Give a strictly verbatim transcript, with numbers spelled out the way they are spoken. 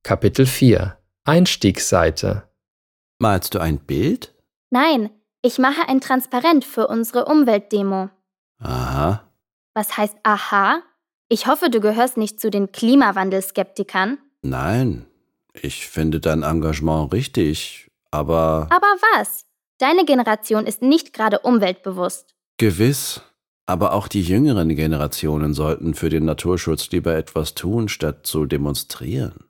Kapitel vier Einstiegsseite. Malst du ein Bild? Nein, ich mache ein Transparent für unsere Umweltdemo. Aha. Was heißt aha? Ich hoffe, du gehörst nicht zu den Klimawandelskeptikern. Nein, ich finde dein Engagement richtig, aber... Aber was? Deine Generation ist nicht gerade umweltbewusst. Gewiss, aber auch die jüngeren Generationen sollten für den Naturschutz lieber etwas tun, statt zu demonstrieren.